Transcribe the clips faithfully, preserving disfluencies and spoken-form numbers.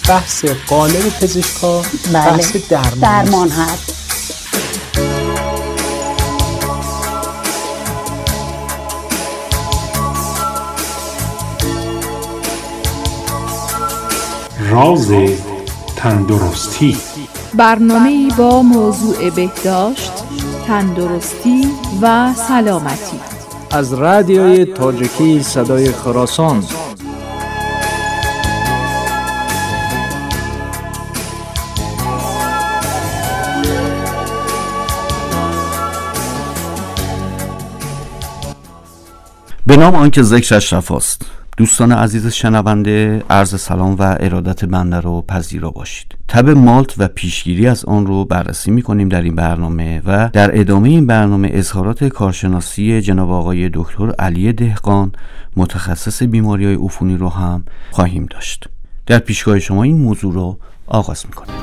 بحث قالب پزشکا بحث درمان, درمان هست. راز تندرستی، برنامه‌ای با موضوع بهداشت، تندرستی و سلامتی از رادیوی تاجیکی صدای خراسان. به نام آنکه ذکرش رفاست. دوستان عزیز شنونده، عرض سلام و ارادت بنده رو پذیرا باشید. تب مالت و پیشگیری از آن رو بررسی می‌کنیم در این برنامه و در ادامه این برنامه اظهارات کارشناسی جناب آقای دکتر علی دهقان متخصص بیماری‌های عفونی رو هم خواهیم داشت. در پیشگاه شما این موضوع رو آغاز می‌کنیم.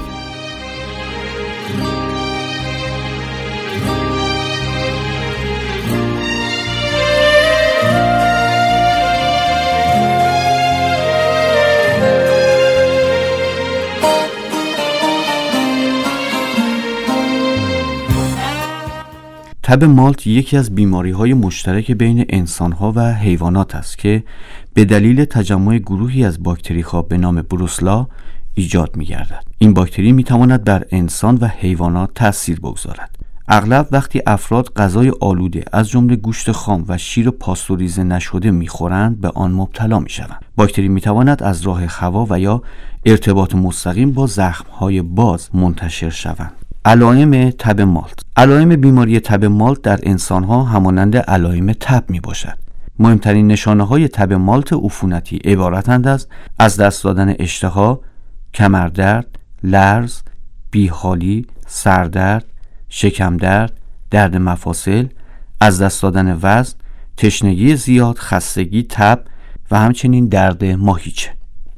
تب مالت یکی از بیماری‌های مشترک بین انسان‌ها و حیوانات است که به دلیل تجمع گروهی از باکتری‌ها به نام بروسلا ایجاد می‌گردد. این باکتری می‌تواند بر انسان و حیوانات تأثیر بگذارد. اغلب وقتی افراد غذای آلوده از جمله گوشت خام و شیر پاستوریزه نشده می‌خورند به آن مبتلا می‌شوند. باکتری می‌تواند از راه هوا و یا ارتباط مستقیم با زخم‌های باز منتشر شوند. علائم تب مالت. علائم بیماری تب مالت در انسان‌ها همانند علائم تب میباشد. مهمترین نشانه‌های تب مالت عفونتی عبارتند از از دست دادن اشتها، کمردرد، لرز، بیحالی، سردرد، شکم درد، درد مفاصل، از دست دادن وزن، تشنگی زیاد، خستگی، تب و همچنین درد ماهیچه.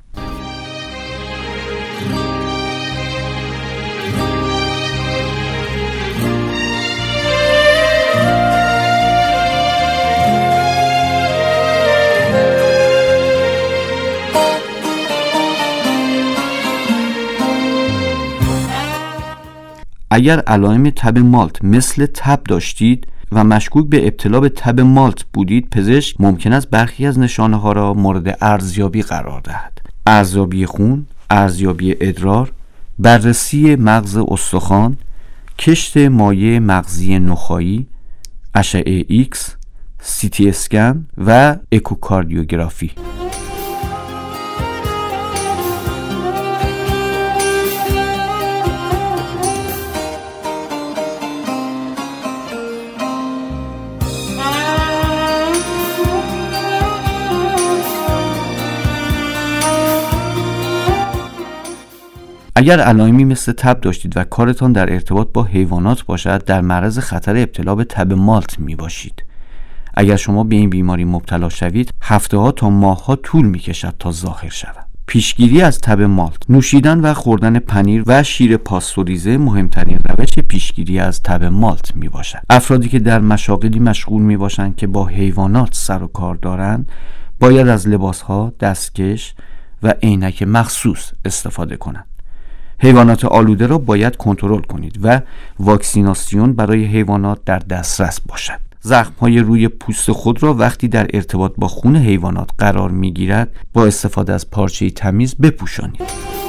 اگر علائم تب مالت مثل تب داشتید و مشکوک به ابتلا به تب مالت بودید، پزشک ممکن است برخی از نشانه ها را مورد ارزیابی قرار دهد. ارزیابی خون، ارزیابی ادرار، بررسی مغز استخوان، کشت مایع مغزی نخایی، اشعه ایکس، سی تی اسکن و اکوکاردیوگرافی. اگر علائمی مثل تب داشتید و کارتان در ارتباط با حیوانات باشد، در معرض خطر ابتلا به تب مالت می باشید. اگر شما به این بیماری مبتلا شوید، هفته ها تا ماه ها طول می کشد تا ظاهر شود. پیشگیری از تب مالت. نوشیدن و خوردن پنیر و شیر پاستوریزه مهمترین روش پیشگیری از تب مالت می باشد. افرادی که در مشاغلی مشغول می باشند که با حیوانات سر و کار دارند، باید از لباس ها، دستکش و عینک مخصوص استفاده کنند. حیوانات آلوده را باید کنترل کنید و واکسیناسیون برای حیوانات در دسترس باشد. زخم‌های روی پوست خود را وقتی در ارتباط با خون حیوانات قرار می‌گیرد با استفاده از پارچه‌ای تمیز بپوشانید.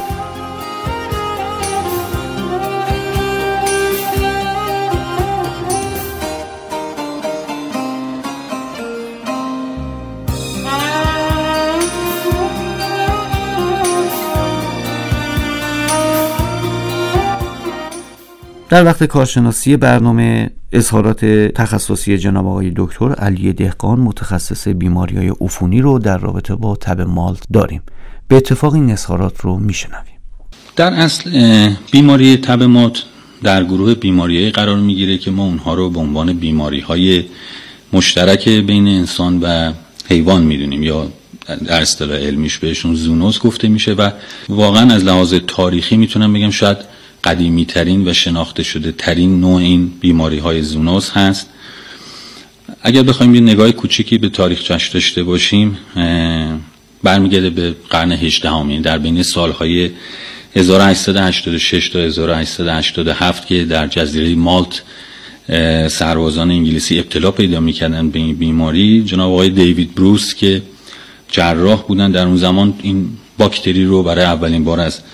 در وقت کارشناسی برنامه اظهارات تخصصی جناب آقای دکتر علی دهقان متخصص بیماری‌های عفونی رو در رابطه با تب مالت داریم. به اتفاق این اظهارات رو میشنویم. در اصل بیماری تب مالت در گروه بیماری‌های قرار میگیره که ما اونها رو به عنوان بیماری‌های مشترک بین انسان و حیوان میدونیم یا در اصطلاح علمیش بهشون زونوز گفته میشه و واقعا از لحاظ تاریخی میتونم بگم شاید قدیمی ترین و شناخته شده ترین نوع این بیماری های زونوز هست. اگر بخوایم یه نگاه کوچیکی به تاریخچه‌اش داشته باشیم، برمیگرده به قرن هجدهم، در بین سالهای هزار و هشتصد و هشتاد و شش تا هزار و هشتصد و هشتاد و هفت که در جزیره مالت سربازان انگلیسی ابتلا پیدا میکردن به این بیماری. جناب آقای دیوید بروس که جراح بودن در اون زمان این باکتری رو برای اولین بار از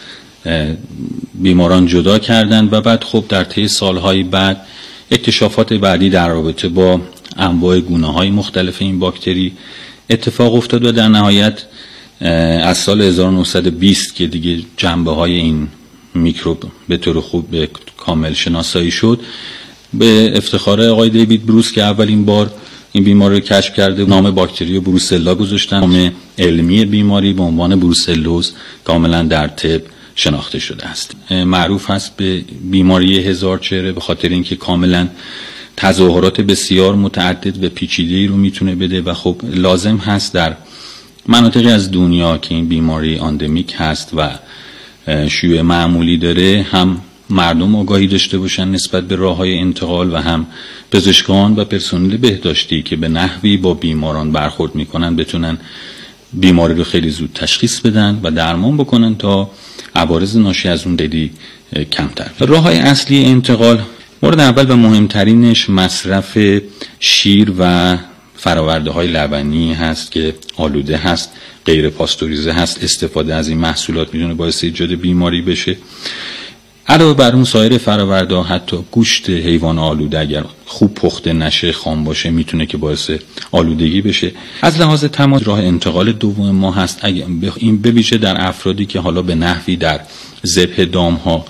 بیماران جدا کردن و بعد خب در طی سالهای بعد اکتشافات بعدی در رابطه با انواع گونه‌های مختلف این باکتری اتفاق افتاد و در نهایت از سال هزار و نهصد و بیست که دیگه جنبه‌های این میکروب به طور خوب به کامل شناسایی شد، به افتخار آقای دیوید بروس که اولین بار این بیماری رو کشف کرده نام باکتری بروسلا گذاشتن. نام علمی بیماری به عنوان بروسلوز کاملا در طب شناخته شده است. معروف است به بیماری هزار چهره به خاطر اینکه کاملا تظاهرات بسیار متعدد و پیچیده‌ای رو میتونه بده و خب لازم هست در مناطقی از دنیا که این بیماری آندمیک هست و شیوع معمولی داره هم مردم آگاهی داشته باشن نسبت به راه‌های انتقال و هم پزشکان و پرسنل بهداشتی که به نحوی با بیماران برخورد میکنن بتونن بیماری رو خیلی زود تشخیص بدن و درمان بکنن تا عوارض ناشی از اون خیلی کمتر. راه‌های اصلی انتقال، مورد اول و مهمترینش مصرف شیر و فراورده های لبنی هست که آلوده هست، غیر پاستوریزه هست. استفاده از این محصولات میتونه باعث ایجاد بیماری بشه. علاوه بر اون سایر فراورده ها حتی گوشت حیوان آلوده اگر خوب پخته نشه، خام باشه، میتونه که باعث آلودگی بشه. از لحاظ تماس راه انتقال دوم ما هست اگر این به ویژه در افرادی که حالا به نحوی در ذبح دام ها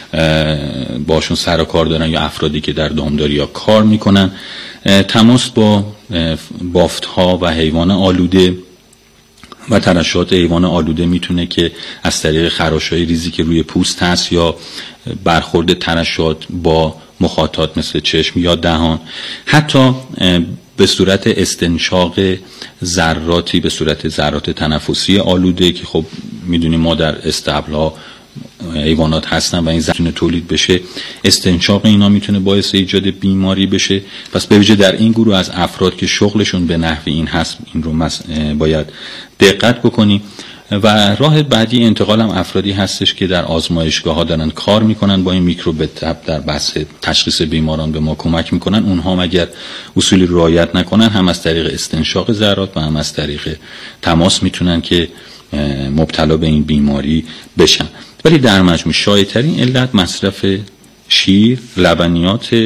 باشون سر و کار دارن یا افرادی که در دامداری ها کار میکنن، تماس با بافت ها و حیوان آلوده و ترشحات حیوان آلوده میتونه که از طریق خراش‌های ریزی که روی پوست هست یا برخورد ترشحات با مخاطات مثل چشم یا دهان، حتی به صورت استنشاق ذراتی به صورت ذرات تنفسی آلوده که خب میدونیم ما در استبل‌ها حیوانات هستن و این زمینه تولید بشه، استنشاق اینا میتونه باعث ایجاد بیماری بشه. پس به ویژه در این گروه از افراد که شغلشون به نحو این هست این رو باید دقت بکنیم. و راه بعدی انتقال هم افرادی هستش که در آزمایشگاه ها دارن کار میکنن با این میکروب در بحث تشخیص بیماران به ما کمک میکنن. اونها هم اگر اصولی رعایت نکنن هم از طریق استنشاق ذرات و هم از طریق تماس میتونن که مبتلا به این بیماری بشن. ولی در مجموع شایع‌ترین علت مصرف شیر، لبنیات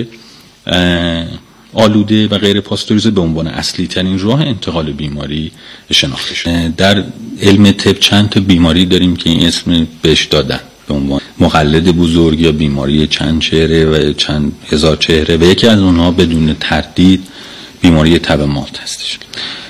آلوده و غیر پاستوریزه به عنوان اصلی ترین راه انتقال بیماری شناخته شده. در علم طب چند تا بیماری داریم که این اسم بهش دادن به عنوان مقلد بزرگ یا بیماری چند چهره و چند هزار چهره و یکی از اونها بدون تردید بیماری تب مالت هستش.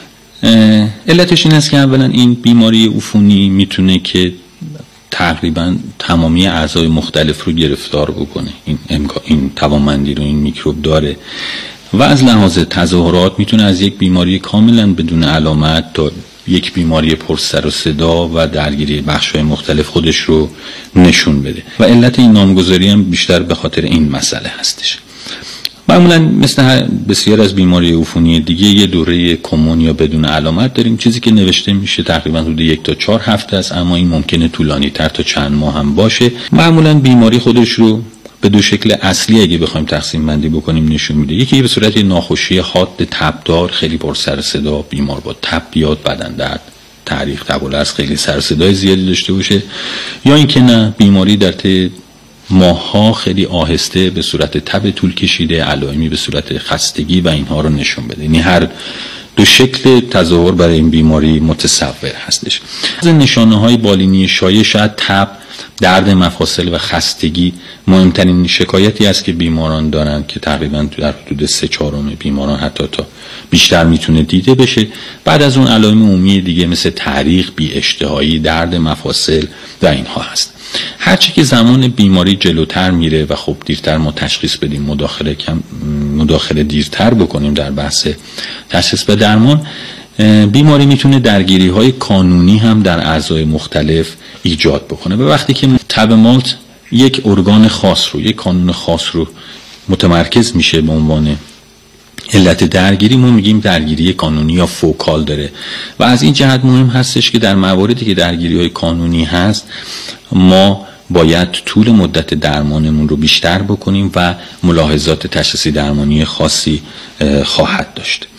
علتش این است که اولا این بیماری عفونی میتونه که تقریبا تمامی اعضای مختلف رو گرفتار بکنه. این امکان این توانمندی رو این میکروب داره و از لحاظ تظاهرات میتونه از یک بیماری کاملا بدون علامت تا یک بیماری پر سر و صدا و درگیری بخش‌های مختلف خودش رو نشون بده و علت این نامگذاری هم بیشتر به خاطر این مسئله هستش. معمولا مثل بسیار از بیماری عفونی دیگه یه دوره کمون یا بدون علامت داریم، چیزی که نوشته میشه تقریبا حدود یک تا چهار هفته است، اما این ممکنه طولانی تر تا چند ماه هم باشه. معمولا بیماری خودش رو به دو شکل اصلی اگه بخوایم تقسیم بندی بکنیم نشون میده. یکی به صورت ناخوشی حاد تبدار، خیلی پر سر صدا، بیمار با تب بیاد، بدن درد، تعریق، تب و لرز، خیلی سر صدای زیادی داشته باشه، یا اینکه نه بیماری در طی ماها خیلی آهسته به صورت تب طول کشیده، علائمی به صورت خستگی و اینها رو نشون بده. یعنی هر دو شکل تظاهر برای این بیماری متصور هستش. از نشانه های بالینی شایع شاید تب، درد مفاصل و خستگی مهمترین شکایتی است که بیماران دارن که تقریبا در حدود سه چهارم بیماران حتی تا بیشتر میتونه دیده بشه. بعد از اون علائم عمومی دیگه مثل تعریق، بی اشتهایی، درد مفاصل و اینها هست. هرچی که زمان بیماری جلوتر میره و خب دیرتر ما تشخیص بدیم، مداخله کم مداخله دیرتر بکنیم در بحث تشخیص و درمان، بیماری میتونه درگیری های کانونی هم در اعضای مختلف ایجاد بکنه. و وقتی که تب مالت یک ارگان خاص رو، یک کانون خاص رو متمرکز میشه به عنوان علت درگیری ما میگیم درگیری کانونی یا فوکال داره و از این جهت مهم هستش که در مواردی که درگیری های کانونی هست ما باید طول مدت درمانمون رو بیشتر بکنیم و ملاحظات تشخیصی درمانی خاصی خواهد داشت.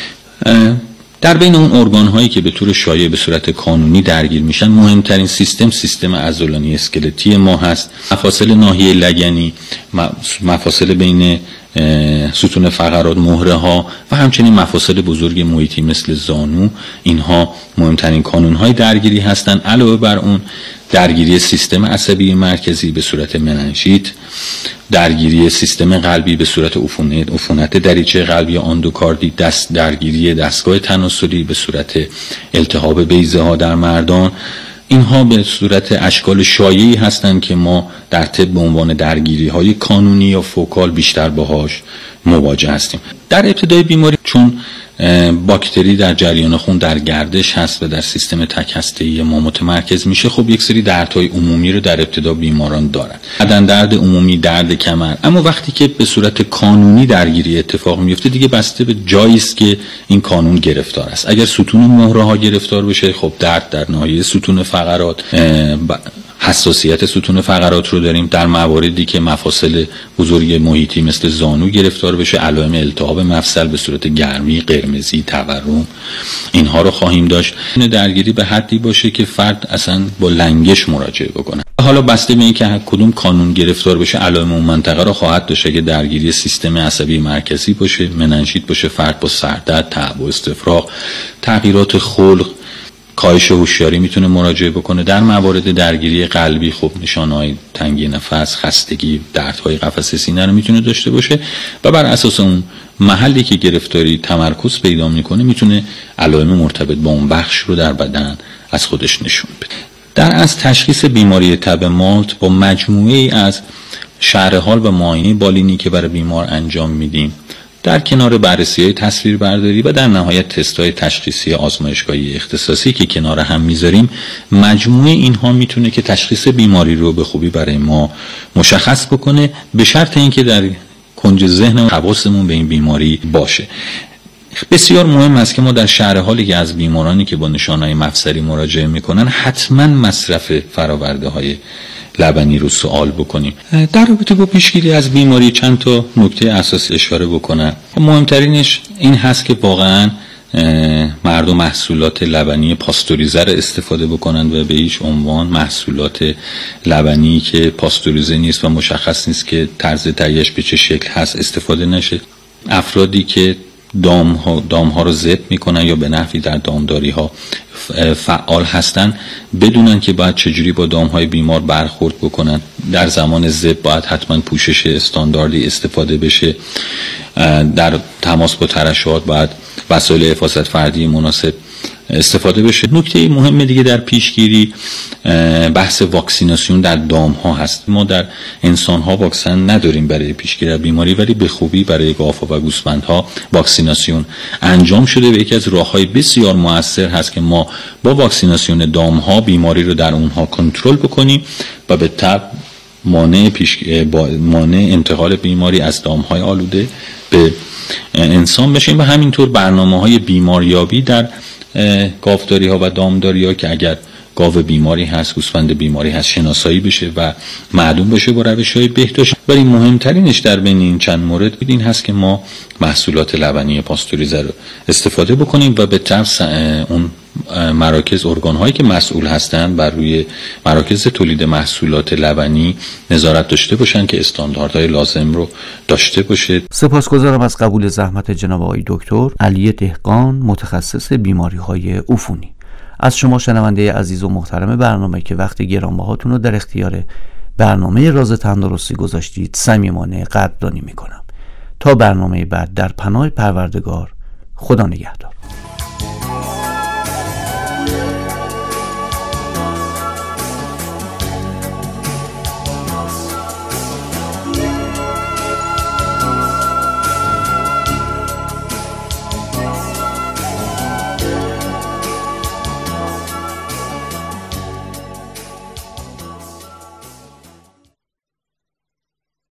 در بین اون ارگان هایی که به طور شایع به صورت کانونی درگیر میشن مهمترین سیستم سیستم عضلانی اسکلتی ما هست. مفاصل ناحیه لگنی، مفاصل بین ستون فقرات، مهره ها و همچنین مفاصل بزرگ محیطی مثل زانو، اینها مهمترین کانون های درگیری هستند. علاوه بر اون درگیری سیستم عصبی مرکزی به صورت مننژیت، درگیری سیستم قلبی به صورت عفونت عفونت دریچه قلبی یا اندوکاردی، دست درگیری دستگاه تناسلی به صورت التهاب بیضه ها در مردان، اینها به صورت اشکال شایعی هستند که ما در طب به عنوان درگیری های کانونی یا فوکال بیشتر باهاش مواجه هستیم. در ابتدای بیماری چون باکتری در جریان خون در گردش هست و در سیستم تک هسته‌ای ما متمرکز میشه، خب یک سری دردهای عمومی رو در ابتدا بیماران دارن، بدن درد عمومی، درد کمر. اما وقتی که به صورت کانونی درگیری اتفاق میفته دیگه بسته به جایی است که این کانون گرفتار است. اگر ستون مهره ها گرفتار بشه خب درد در ناحیه ستون فقرات، حساسیت ستون فقرات رو داریم. در مواردی که مفاصل بزرگ محیطی مثل زانو گرفتار بشه علائم التهاب مفصل به صورت گرمی، قرمزی، تورم، اینها رو خواهیم داشت. درگیری به حدی باشه که فرد اصلا با لنگش مراجعه بکنه. حالا بسته به اینکه کدوم کانون گرفتار بشه علائم اون منطقه رو خواهد داشت که درگیری سیستم عصبی مرکزی باشه، مننژیت باشه، فرد با سردرد، تعب و استفراغ، تغییرات خلق، کاهش هوشیاری میتونه مراجعه بکنه. در موارد درگیری قلبی خب نشانه‌های تنگی نفس، خستگی، دردهای قفسه سینه رو میتونه داشته باشه و بر اساس اون محلی که گرفتاری تمرکز پیدا میکنه میتونه علائم مرتبط با اون بخش رو در بدن از خودش نشون بده. در از تشخیص بیماری تب مالت با مجموعه‌ای از شرح حال و معاینه بالینی که برای بیمار انجام میدیم، در کنار بررسی‌های تصویربرداری و در نهایت تست‌های تشخیصی آزمایشگاهی اختصاصی که کنار هم میذاریم، مجموعه اینها میتونه که تشخیص بیماری رو به خوبی برای ما مشخص بکنه، به شرط اینکه در کنج ذهن و حواسمون به این بیماری باشه. بسیار مهم است که ما در شرح حالی که از بیمارانی که با نشانه‌های مفصلی مراجعه میکنن حتما مصرف فرآورده‌های لبنی رو سوال بکنیم. در رابطه با پیشگیری از بیماری چند تا نکته اساسی اشاره بکنم. مهمترینش این هست که واقعا مردم محصولات لبنی پاستوریزه رو استفاده بکنند و به هیچ عنوان محصولات لبنی که پاستوریزه نیست و مشخص نیست که طرز تهیه‌اش به چه شکل هست استفاده نشه. افرادی که دام ها, دام ها رو ذبح میکنن یا به نحوی در دامداری ها فعال هستن بدونن که باید چجوری با دام های بیمار برخورد بکنن. در زمان ذبح باید حتما پوشش استانداردی استفاده بشه. در تماس با ترشحات باید وسایل حفاظت فردی مناسب استفاده بشه. نکته مهم دیگه در پیشگیری بحث واکسیناسیون در دام ها هست. ما در انسان ها واکسن نداریم برای پیشگیری از بیماری، ولی به خوبی برای گاوها و گوسفندها واکسیناسیون انجام شده و یکی از راههای بسیار موثر هست که ما با واکسیناسیون دام ها بیماری رو در اونها کنترل بکنیم و به تبع مانع پیش مانع انتقال بیماری از دام های آلوده به انسان بشیم و همینطور برنامه‌های بیماریابی در گاوداری ها و دامداری ها که اگر گاو بیماری هست، گوسفند بیماری هست، شناسایی بشه و معلوم بشه با روش‌های بهداشت. ولی مهمترینش در بین این چند مورد این هست که ما محصولات لبنی پاستوریزه رو استفاده بکنیم و به طرف اون مراکز ارگان هایی که مسئول هستند بر روی مراکز تولید محصولات لبنی نظارت داشته باشن که استانداردهای لازم رو داشته باشه. سپاسگزارم از قبول زحمت جناب آقای دکتر علی دهقان، متخصص بیماری های عفونی. از شما شنونده عزیز و محترم برنامه که وقت گرانبهاتون رو در اختیار برنامه راز تندرستی گذاشتید صمیمانه قدردانی میکنم. تا برنامه بعد در پناه پروردگار، خدا نگهدار.